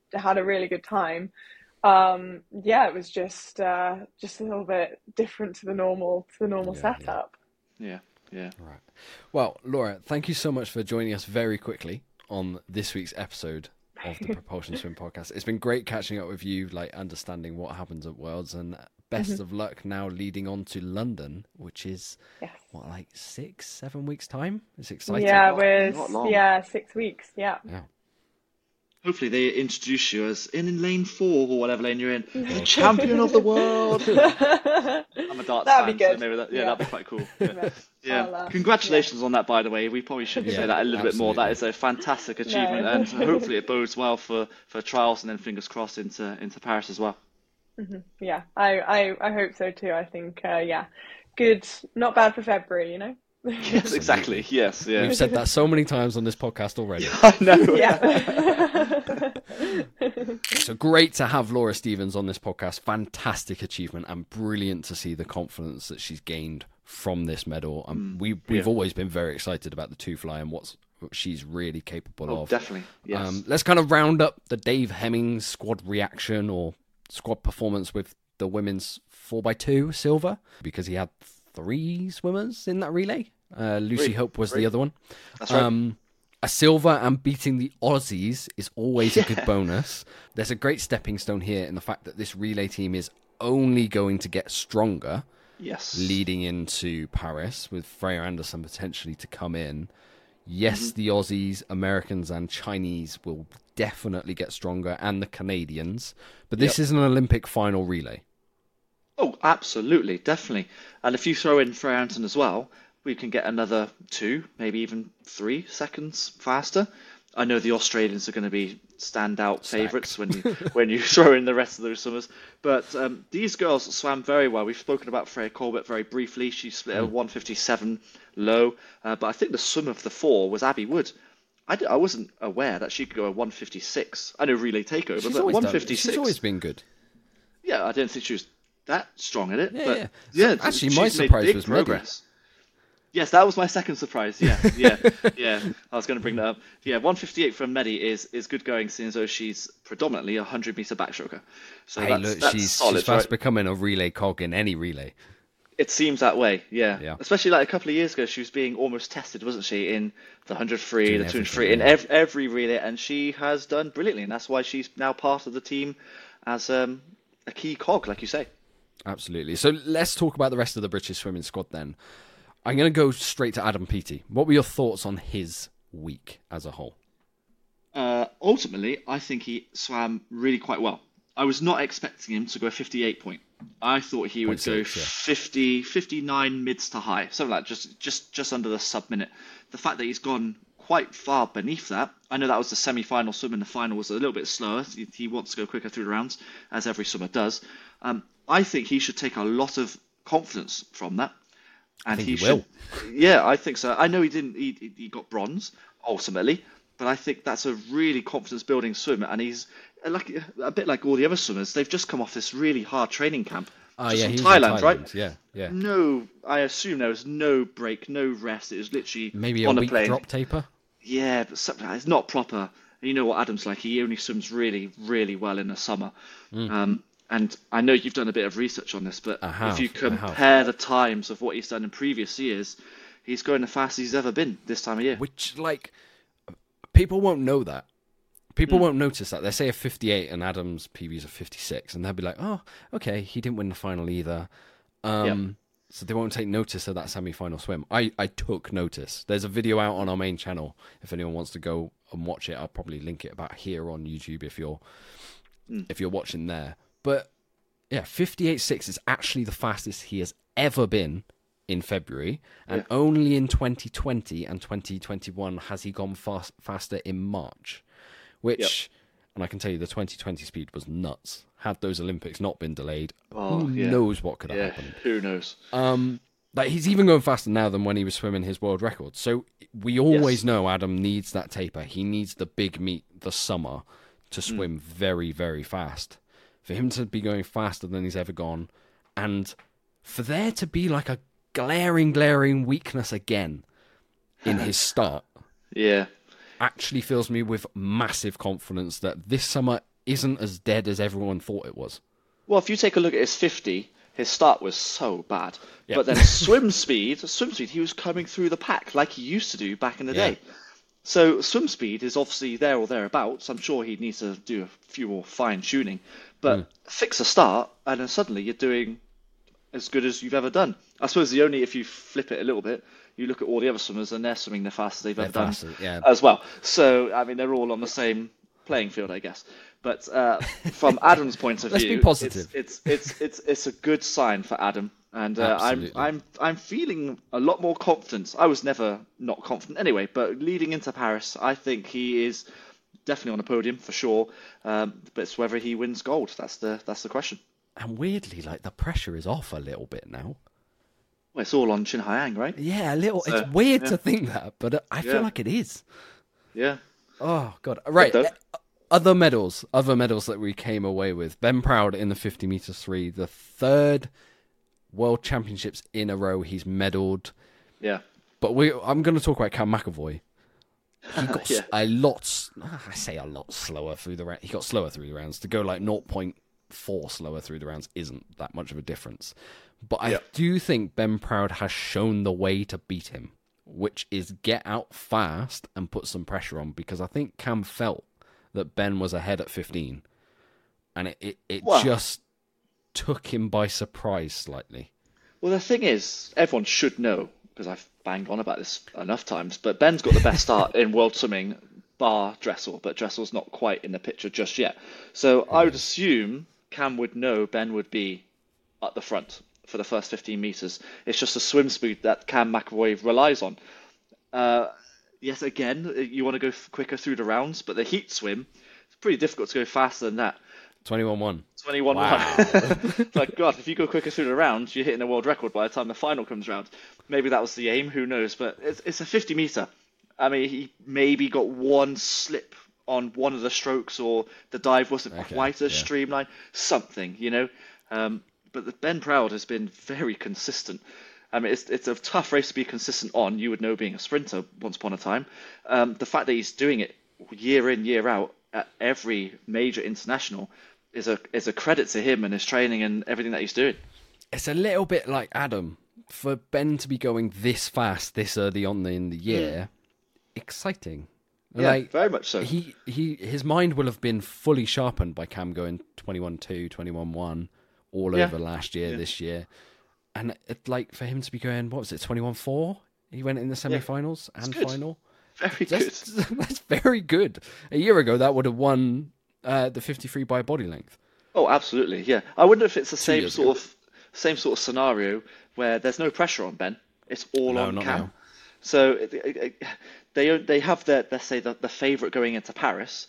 had a really good time. Um, yeah, it was just uh, just a little bit different to the normal to the normal Yeah, setup. Yeah, yeah. Right. Well, Laura, thank you so much for joining us very quickly on this week's episode of the Propulsion Swim podcast. It's been great catching up with you, like understanding what happens at Worlds, and best Mm-hmm. of luck now leading on to London, which is Yes. what, like six, seven weeks time? It's exciting. Yeah, Not- we're not long. yeah six weeks. Yeah. Yeah. Hopefully they introduce you as in, in lane four or whatever lane you're in, the champion of the world. I'm a darts That'd be fan, so good. maybe that, yeah, Yeah. that'd be quite cool. Yeah, Yeah. yeah. I'll, uh, Congratulations on that, by the way. We probably should Yeah, say that a little bit more. That absolutely. is a fantastic achievement, No. and hopefully it bodes well for, for trials and then fingers crossed into into Paris as well. Yeah, I, I, I hope so too. I think, uh, yeah, good, not bad for February, you know? Yes, exactly. Yes, yeah. We've said that so many times on this podcast already. I know. Yeah. So great to have Laura Stevens on this podcast. Fantastic achievement, and brilliant to see the confidence that she's gained from this medal. Um, we, we've yeah. always been very excited about the two fly and what's, what she's really capable Oh, of. definitely. Yes. Um, let's kind of round up the Dave Hemmings squad reaction or squad performance with the women's four by two silver, because he had three swimmers in that relay. Uh, Lucy Three. Hope was Three. the other one. That's right. Um, a silver and beating the Aussies is always a good bonus. There's a great stepping stone here in the fact that this relay team is only going to get stronger Yes. leading into Paris, with Freya Anderson potentially to come in. Yes, the Aussies, Americans, and Chinese will definitely get stronger, and the Canadians. But this Yep. is an Olympic final relay. Oh, absolutely, definitely. And if you throw in Freya Anderson as well, we can get another two, maybe even three seconds faster. I know the Australians are going to be standout favourites when you when you throw in the rest of those swimmers. But um, these girls swam very well. We've spoken about Freya Corbett very briefly. She split a one fifty-seven low. Uh, but I think the swim of the four was Abby Wood. I, d- I wasn't aware that she could go a one fifty-six. I know relay takeover, She's but always, done- one fifty-six. she's always been good. Yeah, I didn't think she was that strong at it. Yeah, but yeah. yeah, Actually, she's my made surprise big was Medi. progress. Yes, that was my second surprise. Yeah, yeah, yeah. I was going to bring that up. Yeah, one fifty-eight from Medi is, is good going, seeing as though she's predominantly a hundred meter backstroker. So Hey, that's, look, that's she's, solid, she's fast right? becoming a relay cog in any relay. It seems that way. Yeah. Yeah. Especially like a couple of years ago, she was being almost tested, wasn't she, in the hundred free, Doing the two hundred everything, free, in yeah. ev- every relay, and she has done brilliantly, and that's why she's now part of the team as um, a key cog, like you say. Absolutely. So let's talk about the rest of the British swimming squad then. I'm going to go straight to Adam Peaty. What were your thoughts on his week as a whole? Uh, ultimately, I think he swam really quite well. I was not expecting him to go fifty-eight point. I thought he would Point go six, yeah. fifty, fifty-nine mids to high, something like that, just just just under the sub minute. The fact that he's gone quite far beneath that, I know that was the semi-final swim, and the final was a little bit slower. He, he wants to go quicker through the rounds, as every swimmer does. Um, I think he should take a lot of confidence from that, and think he, he should. will. Yeah, I think so. I know he didn't. He, he got bronze ultimately, but I think that's a really confidence-building swim, and he's like a bit like all the other swimmers. They've just come off this really hard training camp. Oh, just yeah, from he was in Thailand, Thailand, right? Yeah, yeah. No, I assume there was no break, no rest. It was literally Maybe a on a week plane. drop taper? Yeah, but something it's not proper. You know what Adam's like. He only swims really, really well in the summer. Um, and I know you've done a bit of research on this, but I have, if you I have. compare the times of what he's done in previous years, he's going the fastest he's ever been this time of year. Which, like, people won't know that. People Hmm. won't notice that. They say a fifty-eight and Adam's P B's a fifty-six, and they'll be like, oh, okay, he didn't win the final either. Um, So they won't take notice of that semi-final swim. I, I took notice. There's a video out on our main channel. If anyone wants to go and watch it, I'll probably link it about here on YouTube if you're Hmm. if you're watching there. But yeah, fifty-eight six is actually the fastest he has ever been in February, and Yeah. only in twenty twenty and twenty twenty-one has he gone fast, faster in March, which, and I can tell you the twenty twenty speed was nuts. Had those Olympics not been delayed, Oh, who yeah. knows what could have Yeah, happened. who knows? Um, like he's even going faster now than when he was swimming his world record. So we always Yes. know Adam needs that taper. He needs the big meet, the summer, to swim very, very fast. For him to be going faster than he's ever gone, and for there to be like a glaring, glaring weakness again in his start, Yeah. actually fills me with massive confidence that this summer isn't as dead as everyone thought it was. Well, if you take a look at his fifty, his start was so bad. Yeah. But then swim speed, swim speed, he was coming through the pack like he used to do back in the Yeah. day. So swim speed is obviously there or thereabouts. I'm sure he needs to do a few more fine tuning, but Mm. fix a start, and then suddenly you're doing as good as you've ever done. I suppose the only, if you flip it a little bit, you look at all the other swimmers and they're swimming the fastest they've They're ever done faster, yeah. as well. So I mean, they're all on the same playing field, I guess. But uh, from Adam's point of Let's view, be positive. It's, it's it's it's it's a good sign for Adam, and uh, I'm Absolutely. I'm I'm feeling a lot more confident. I was never not confident anyway, but leading into Paris, I think he is definitely on the podium for sure. Um, but it's whether he wins gold. That's the that's the question. And weirdly, like, the pressure is off a little bit now. Well, it's all on Chin Hyang, right? Yeah, a little. So, it's weird yeah. to think that, but uh, I feel Yeah. like it is. Yeah. Oh god! Right. though. uh, Other medals, other medals that we came away with. Ben Proud in the fifty meters three, the third World Championships in a row he's medalled. Yeah. But we, I'm going to talk about Cam McAvoy. He got Yeah. s- a lot. s- I say a lot slower through the round. He got slower through the rounds. To go like zero point four slower through the rounds isn't that much of a difference. But I Yeah. do think Ben Proud has shown the way to beat him, which is get out fast and put some pressure on. Because I think Cam felt that Ben was ahead at fifteen, and it it, it Well- just took him by surprise slightly. Well, the thing is, everyone should know, because I've banged on about this enough times, but Ben's got the best start in world swimming, bar Dressel, but Dressel's not quite in the picture just yet. So I would assume Cam would know Ben would be at the front for the first fifteen meters. It's just a swim speed that Cam McAvoy relies on. Uh, yes, again, you want to go f- quicker through the rounds, but the heat swim, it's pretty difficult to go faster than that. twenty-one one. twenty-one one. Wow. It's like, God, if you go quicker through the rounds, you're hitting a world record by the time the final comes around. Maybe that was the aim, who knows? But it's, it's a fifty meter. I mean, he maybe got one slip on one of the strokes, or the dive wasn't Okay, quite as yeah. streamlined. Something, you know? Um, but the Ben Proud has been very consistent. I mean, it's, it's a tough race to be consistent on. You would know, being a sprinter once upon a time. Um, the fact that he's doing it year in, year out at every major international is a is a credit to him and his training and everything that he's doing. It's a little bit like Adam. For Ben to be going this fast this early on in the year, exciting. Yeah, like, very much so. He he his mind will have been fully sharpened by Cam going twenty-one two, twenty-one one all Yeah. over last year, Yeah. this year. And it, like for him to be going, what was it, twenty-one four? He went in the semi-finals and good. final. Very good. That's, that's very good. A year ago, that would have won uh, the fifty-three by body length. Oh, absolutely. Yeah. I wonder if it's the same years sort of same sort of scenario where there's no pressure on Ben. It's all No, on not Cam. now. So it, it, it, they they have their, let's say, the, the favourite going into Paris,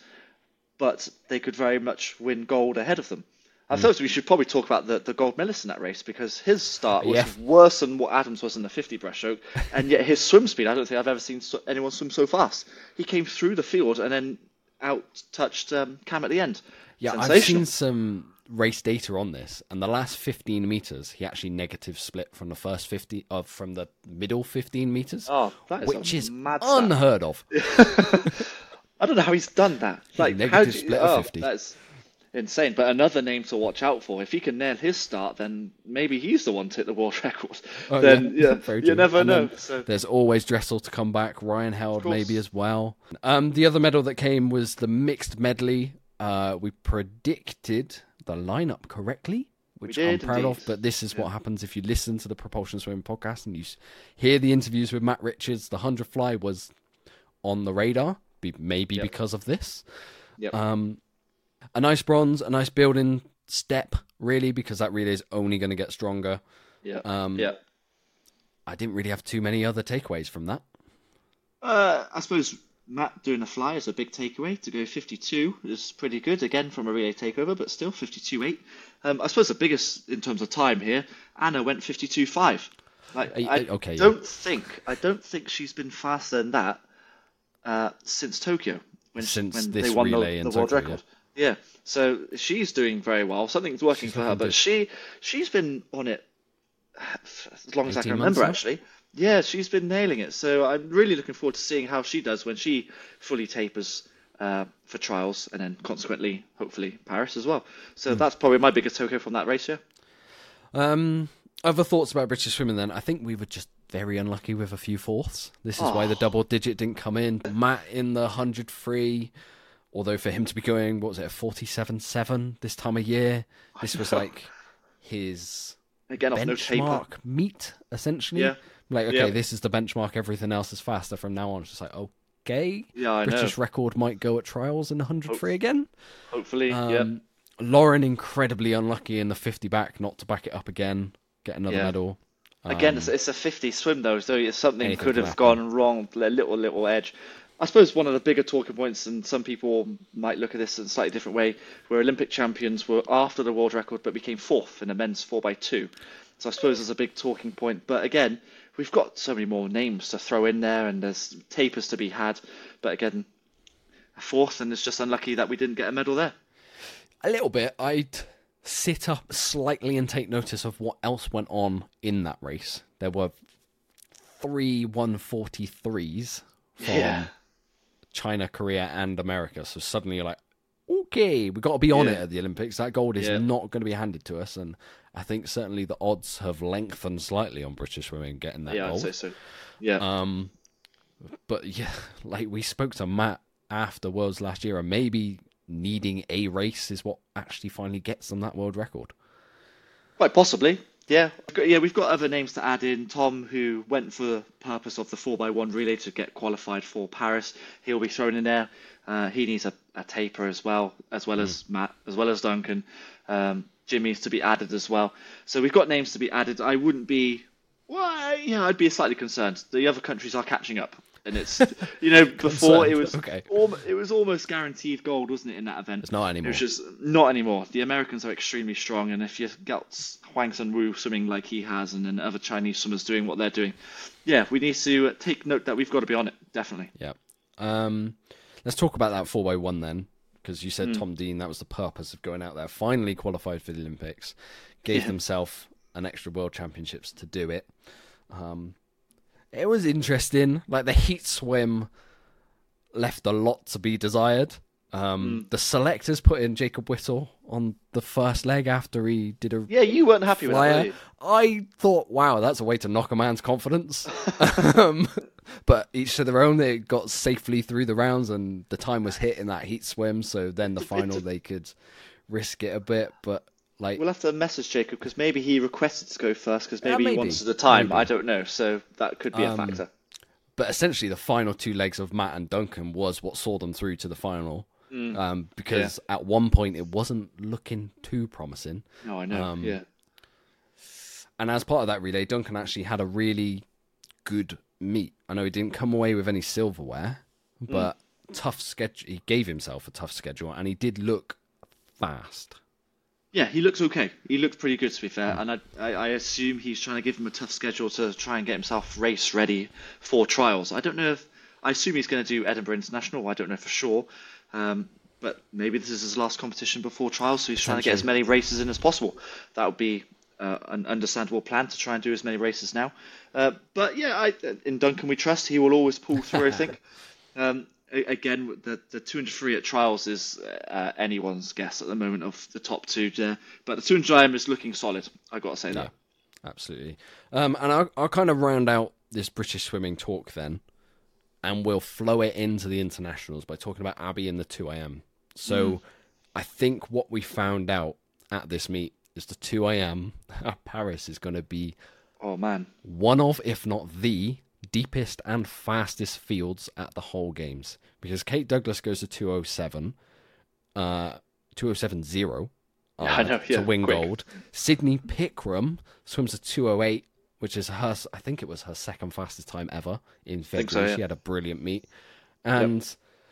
but they could very much win gold ahead of them. I Hmm. thought we should probably talk about the, the gold medalist in that race, because his start was Yeah. worse than what Adams was in the fifty breaststroke, and yet his swim speed, I don't think I've ever seen so- anyone swim so fast. He came through the field and then out touched um, Cam at the end. Yeah, I've Sensational. seen some race data on this, and the last fifteen meters, he actually negative split from the first fifty, of from the middle fifteen meters, Oh, that is which a is mad stat. unheard of. I don't know how he's done that. Like, negative how do you, split of oh, fifty. That's insane. But another name to watch out for. If he can nail his start, then maybe he's the one to hit the world record. Oh, then yeah, yeah, very you true. never And know. then So There's always Dressel to come back. Ryan Held course. maybe as well. Um, the other medal that came was the mixed medley. Uh, we predicted the lineup correctly, which I'm did proud indeed. of. But this is what happens if you listen to the Propulsion Swimming podcast and you s- hear the interviews with Matt Richards. The hundred fly was on the radar, be- maybe Yep. because of this. Yep. Um, a nice bronze, a nice building step, really, because that relay is only going to get stronger. yeah, um, yeah. I didn't really have too many other takeaways from that. Uh, I suppose Matt doing a fly is a big takeaway. To go fifty-two is pretty good, again from a relay takeover, but still fifty-two eight. Um, I suppose the biggest in terms of time here, Anna went fifty-two five. Like, Uh, I okay, yeah. don't think I don't think she's been faster than that uh, since Tokyo, when she- Since when this they won the, relay in the world Tokyo, record. Yeah, so she's doing very well. Something's working She's for her, looking but good. she she's been on it as long as I can eighteen months remember, now? actually. Yeah, she's been nailing it. So I'm really looking forward to seeing how she does when she fully tapers uh, for trials, and then consequently, hopefully, Paris as well. So that's probably my biggest takeaway from that race, yeah. Um, other thoughts about British swimming then? I think we were just very unlucky with a few fourths. This is oh. why the double digit didn't come in. Matt in the one hundred free, although for him to be going, what was it, a forty-seven seven this time of year, this was like his Again, off benchmark no meet, essentially. Yeah. Like, okay, yeah. this is the benchmark, everything else is faster from now on. It's just like, okay, yeah, I British know. record might go at trials in the one hundred free again. Hopefully, um, yeah. Lauren incredibly unlucky in the fifty back, not to back it up again, get another yeah. medal. Um, again, it's, it's a fifty swim though, so it's something could have happen. gone wrong, a little, little edge. I suppose one of the bigger talking points, and some people might look at this in a slightly different way, where Olympic champions were after the world record but became fourth in the men's four by two. So I suppose there's a big talking point. But again, we've got so many more names to throw in there, and there's tapers to be had. But again, a fourth, and it's just unlucky that we didn't get a medal there. A little bit. I'd sit up slightly and take notice of what else went on in that race. There were three one forty-threes from yeah. China, Korea, and America. So suddenly you're like, okay, we've got to be on yeah. it at the Olympics. That gold is yeah. not going to be handed to us. And I think certainly the odds have lengthened slightly on British women getting that yeah, gold. Yeah, I'd say so. Yeah. Um, but yeah, like we spoke to Matt after Worlds last year, and maybe needing a race is what actually finally gets them that world record. Quite possibly. Yeah, yeah, we've got other names to add in. Tom, who went for the purpose of the four by one relay to get qualified for Paris, he'll be thrown in there. Uh, he needs a, a taper as well, as well mm. as Matt, as well as Duncan. Um, Jimmy's to be added as well. So we've got names to be added. I wouldn't be, well, yeah, I'd be slightly concerned. The other countries are catching up. And it's, you know, before it was okay. al- it was almost guaranteed gold, wasn't it, in that event? It's not anymore. It was just not anymore. The Americans are extremely strong, and if you got Huang Sun-Wu swimming like he has, and then other Chinese swimmers doing what they're doing, yeah, we need to take note that we've got to be on it, definitely. Yeah. Um, let's talk about that four by one then, because you said mm. Tom Dean, that was the purpose of going out there. Finally qualified for the Olympics, gave yeah. himself an extra World Championships to do it. Um, It was interesting. Like, the heat swim left a lot to be desired. Um, mm. The selectors put in Jacob Whittle on the first leg after he did a yeah. You weren't happy flyer. with that, were I you? thought, wow, that's a way to knock a man's confidence. um, but each to their own. They got safely through the rounds, and the time was hit in that heat swim. So then the final they could risk it a bit, but. Like, we'll have to message Jacob, because maybe he requested to go first, because maybe, uh, maybe he wanted the time. maybe. I don't know, so that could be um, a factor. But essentially, the final two legs of Matt and Duncan was what saw them through to the final, mm. um, because yeah. at one point it wasn't looking too promising. No, I know. Um, yeah. And as part of that relay, Duncan actually had a really good meet. I know he didn't come away with any silverware, but mm. tough schedule. He gave himself a tough schedule, and he did look fast. Yeah, he looks okay. He looked pretty good, to be fair. And I, I, I assume he's trying to give him a tough schedule to try and get himself race ready for trials. I don't know if... I assume he's going to do Edinburgh International. I don't know for sure. Um, but maybe this is his last competition before trials, so he's trying to get as many races in as possible. That would be uh, an understandable plan to try and do as many races now. Uh, but yeah, I, in Duncan we trust. He will always pull through, I think. Um, Again, the the two hundred free at trials is uh, anyone's guess at the moment of the top two there. But the two hundred I M is looking solid. I've got to say that. Yeah, absolutely. Um, and I'll, I'll kind of round out this British swimming talk then, and we'll flow it into the internationals by talking about Abby in the two I M. So mm. I think what we found out at this meet is the two I M at Paris is going to be oh man one of, if not the deepest and fastest fields at the whole games, because Kate Douglas goes to two oh seven, uh, two oh seven zero uh, I know, yeah, to win quick. gold. Sydney Pickram swims a two oh eight, which is her, I think it was her second fastest time ever in February. So, yeah. She had a brilliant meet, and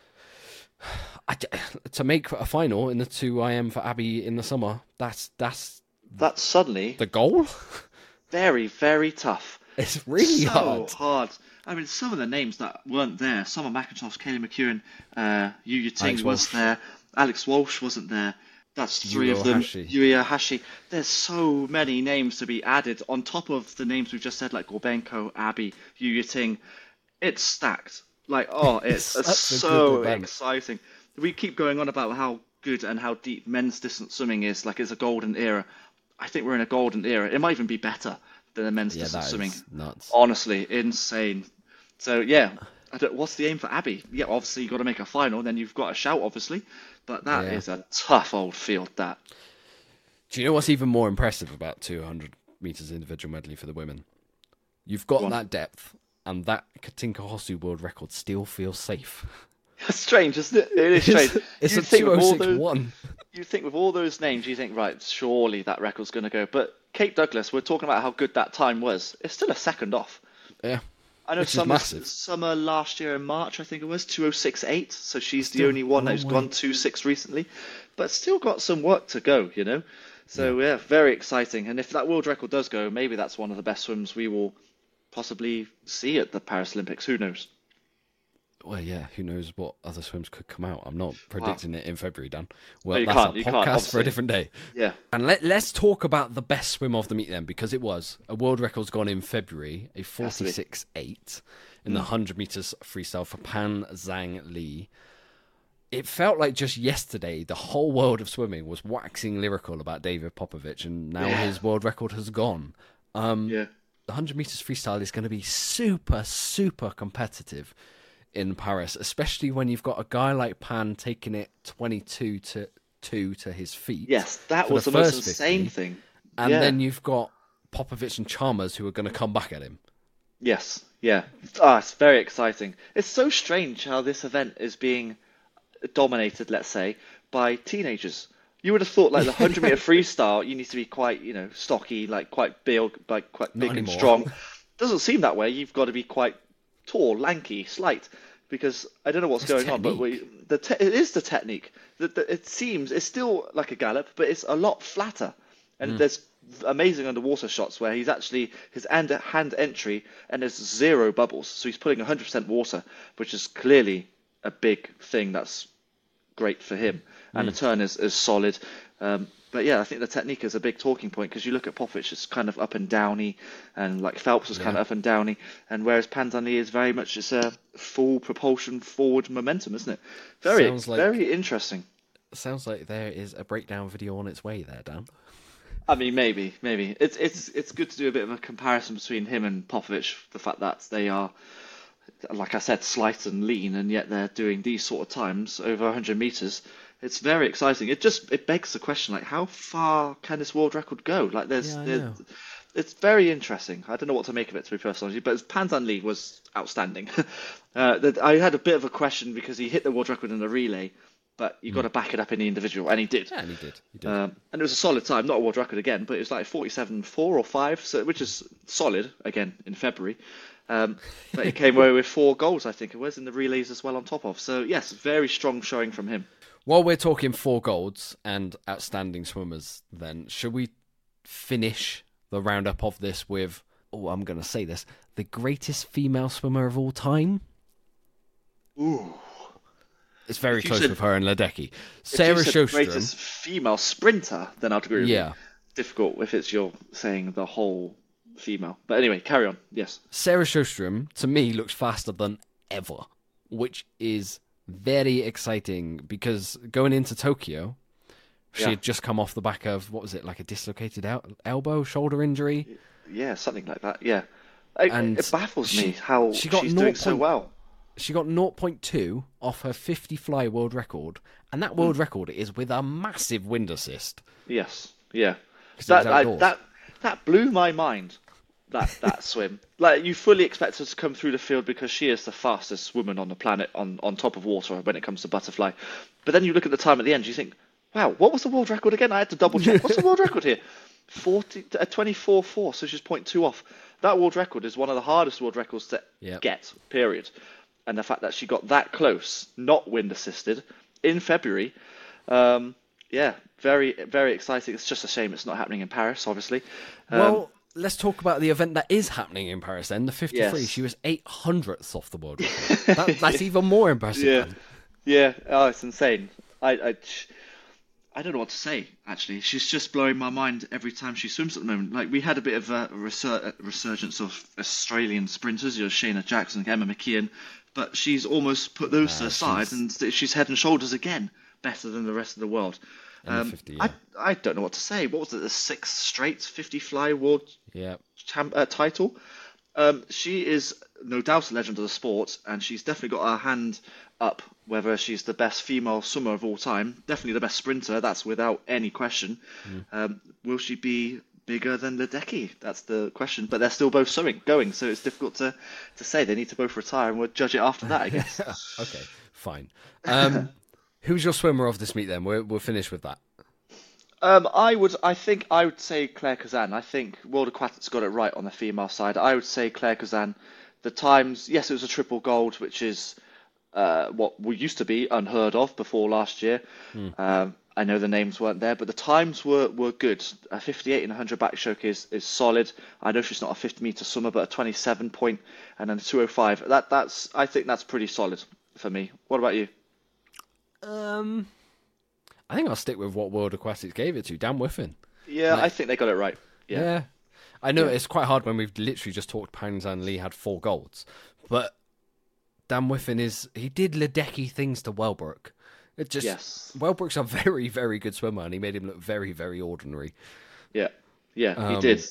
yep. I, to make a final in the two I M for Abby in the summer, that's that's that's suddenly the goal. Very, very tough. It's really so hard. hard. I mean, some of the names that weren't there. Summer McIntosh, Kaylee McEwen, uh, Yu Ting was Walsh. there. Alex Walsh wasn't there. That's three Yui of them. Ohashi. Yui Ohashi. There's so many names to be added on top of the names we've just said, like Gorbenko, Abby, Yu Ting. It's stacked. Like, oh, it's, It's it's such a so good event. exciting. we keep going on about how good and how deep men's distance swimming is, like it's a golden era. I think we're in a golden era. It might even be better than the men's Yeah, distance that swimming. is nuts. Honestly, insane. So yeah, I don't, what's the aim for Abby? Yeah, obviously you got to make a final, then you've got a shout, obviously. But that Yeah. is a tough old field. That. Do you know what's even more impressive about two hundred meters individual medley for the women? You've got Go on. that depth, and that Katinka Hosu world record still feels safe. It's strange, isn't it? It is strange. It's You'd a think two with oh all six those- one. You think with all those names, you think, right, surely that record's going to go. But Kate Douglas, we're talking about how good that time was. It's still a second off. Yeah. I know Which is summer, massive. summer last year in March, I think it was, two oh six eight. So she's the Still only one a long that's way. gone two six recently. But still got some work to go, you know? So, yeah. very exciting. And if that world record does go, maybe that's one of the best swims we will possibly see at the Paris Olympics. Who knows? Well, yeah, who knows what other swims could come out. I'm not predicting it in February, Dan. Well, No, you that's can't, a you podcast can't, for a obviously. different day. Yeah. And let, let's talk about the best swim of the meet then, because it was. A world record's gone in February, a to be. forty-six eight in the one hundred metres freestyle for Pan Zhang Li. It felt like just yesterday the whole world of swimming was waxing lyrical about David Popovich, and now Yeah. his world record has gone. Um, Yeah. The one hundred metres freestyle is going to be super, super competitive in Paris, especially when you've got a guy like Pan taking it twenty-two to two to his feet. Yes, that for was the, the most first insane fifty. thing. And yeah. then you've got Popovich and Chalmers who are going to come back at him. Yes, yeah. Ah, it's very exciting. It's so strange how this event is being dominated, let's say, by teenagers. You would have thought, like the hundred meter freestyle, you need to be quite, you know, stocky, like quite big, like quite Not big and anymore. strong. Doesn't seem that way. You've got to be quite tall, lanky, slight, because I don't know what's It's going on, but we, the te- it is the technique. The, the, it seems it's still like a gallop, but it's a lot flatter. And there's amazing underwater shots where he's actually his hand, hand entry and there's zero bubbles, so he's putting one hundred percent water, which is clearly a big thing. That's great for him, and the turn is, is solid. Um, but yeah, I think the technique is a big talking point, because you look at Popovich, it's kind of up and downy, and like Phelps was kind of up and downy, and whereas Pan Zhang Li is very much it's a full propulsion forward momentum, isn't it? Very, Sounds like- very interesting. Sounds like there is a breakdown video on its way there, Dan. I mean, maybe, maybe it's it's it's good to do a bit of a comparison between him and Popovich. The fact that they are, like I said, slight and lean, and yet they're doing these sort of times over one hundred meters. It's very exciting. It just it begs the question, like, how far can this world record go? Like, there's, Yeah, I there's know. it's very interesting. I don't know what to make of it, to be personal, but Pan Zhang Li was outstanding. uh, that I had a bit of a question because he hit the world record in the relay, but you got to back it up in the individual, and he did. Yeah, and he did. He did. Um, and it was a solid time, not a world record again, but it was like forty-seven four or five, so which is solid again in February. Um, but he came away with four goals, I think it was, in the relays as well on top of. So yes, very strong showing from him. While we're talking four golds and outstanding swimmers, then, should we finish the roundup of this with, oh, I'm going to say this, the greatest female swimmer of all time? Ooh. It's very If you close said- with her and Ledecky. If Sarah you said Sjostrom. greatest female sprinter, then I'd agree with Yeah. you. Difficult if it's you're saying the whole female. But anyway, carry on. Yes. Sarah Sjostrom, to me, looks faster than ever, which is very exciting because going into Tokyo, she Yeah. had just come off the back of, what was it, like a dislocated el- elbow, shoulder injury? Yeah, something like that. Yeah. I, And it baffles she- me how she got she's doing so zero point- well. She got zero point two off her fifty fly world record, and that world record is with a massive wind assist. Yes. Yeah. 'Cause it That was I, outdoors. that that blew my mind. That that swim. Like, you fully expect her to come through the field because she is the fastest woman on the planet on, on top of water when it comes to butterfly. But then you look at the time at the end, you think, wow, what was the world record again? I had to double check. What's the world record here? forty, uh, twenty-four four, so she's zero point two off. That world record is one of the hardest world records to Yep. get, period. And the fact that she got that close, not wind assisted, in February, um, yeah, very, very exciting. It's just a shame it's not happening in Paris, obviously. Um, Well, let's talk about the event that is happening in Paris then, the fifty-three. Yes. She was eight hundredths off the world record. that, that's even more impressive. yeah, then. yeah, oh, it's insane. I, I, I don't know what to say, actually. She's just blowing my mind every time she swims at the moment. Like, we had a bit of a resur- resurgence of Australian sprinters, you know, Shayna Jackson, Emma McKeon, but she's almost put those uh, to the side, and she's head and shoulders again better than the rest of the world. Um, fifty, yeah. I I don't know what to say. What was it, the sixth straight fifty fly world yeah. champ, uh, title? Um, she is no doubt a legend of the sport, and she's definitely got her hand up whether she's the best female swimmer of all time. Definitely the best sprinter, that's without any question. Mm. Um, will she be bigger than Ledecky? That's the question. But they're still both swimming, going, so it's difficult to, to say. They need to both retire, and we'll judge it after that, I guess. Okay, fine. Um, who's your swimmer of this meet then? We're, we'll finish with that. Um, I would, I think, I would say Claire Kazan. I think World Aquatics got it right on the female side. I would say Claire Kazan. The times, yes, it was a triple gold, which is uh, what we used to be unheard of before last year. Mm. Um, I know the names weren't there, but the times were, were good. A fifty-eight and one hundred backstroke is, is solid. I know she's not a fifty meter swimmer, but a twenty-seven point and then a two oh five. That that's I think that's pretty solid for me. What about you? Um. I think I'll stick with what World Aquatics gave it to, Dan Whiffen. Yeah, like, I think they got it right. Yeah, yeah. I know yeah. It's quite hard when we've literally just talked Pangzan Lee had four golds, but Dan Whiffen is, he did Ledecky things to Wellbrook. It just, yes. Wellbrook's a very, very good swimmer, and he made him look very, very ordinary. Yeah, yeah, um, he did.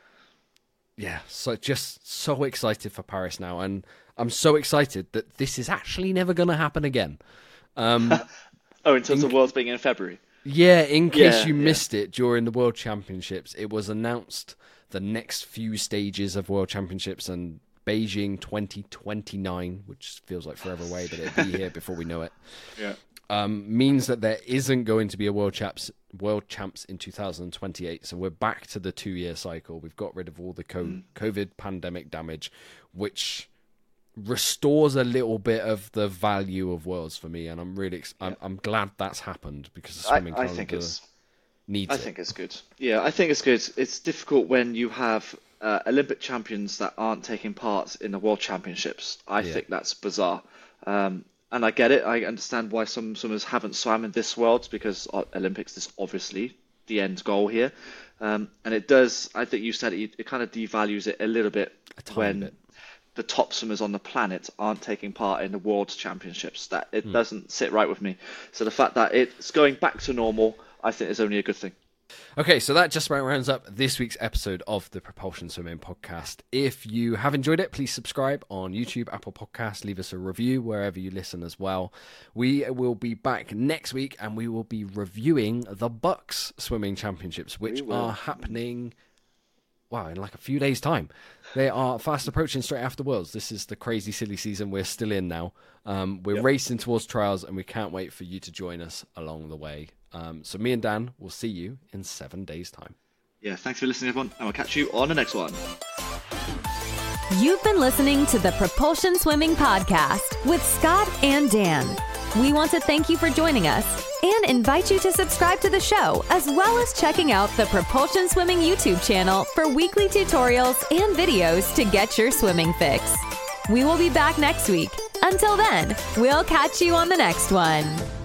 Yeah, so just so excited for Paris now, and I'm so excited that this is actually never going to happen again. Um Oh, in terms in, of Worlds being in February? Yeah, in case yeah, you yeah. missed it during the World Championships, it was announced the next few stages of World Championships, and Beijing twenty twenty-nine, which feels like forever away, but it'll be here before we know it, yeah. um, means that there isn't going to be a World Champs, World Champs in two thousand twenty-eight. So we're back to the two-year cycle. We've got rid of all the co- mm. COVID pandemic damage, which restores a little bit of the value of Worlds for me, and I'm really ex- I'm, I'm glad that's happened, because the swimming I, I think it's needs I it. think it's good. Yeah, I think it's good. It's difficult when you have uh, Olympic champions that aren't taking part in the World Championships. I yeah. think that's bizarre, um, and I get it. I understand why some swimmers haven't swam in this World, because Olympics is obviously the end goal here, um, and it does. I think you said it, it kind of devalues it a little bit a when. Bit. The top swimmers on the planet aren't taking part in the World Championships. That it mm. doesn't sit right with me. So the fact that it's going back to normal, I think, is only a good thing. Okay, so that just about rounds up this week's episode of the Propulsion Swimming Podcast. If you have enjoyed it, please subscribe on YouTube, Apple Podcasts, leave us a review wherever you listen as well. We will be back next week, and we will be reviewing the Bucks Swimming Championships, which are happening... Wow, in like a few days' time. They are fast approaching straight after Worlds. This is the crazy, silly season we're still in now. Um, we're yep. racing towards trials, and we can't wait for you to join us along the way. Um, so me and Dan will see you in seven days' time. Yeah, thanks for listening, everyone, and we'll catch you on the next one. You've been listening to the Propulsion Swimming Podcast with Scott and Dan. We want to thank you for joining us and invite you to subscribe to the show, as well as checking out the Propulsion Swimming YouTube channel for weekly tutorials and videos to get your swimming fix. We will be back next week. Until then, we'll catch you on the next one.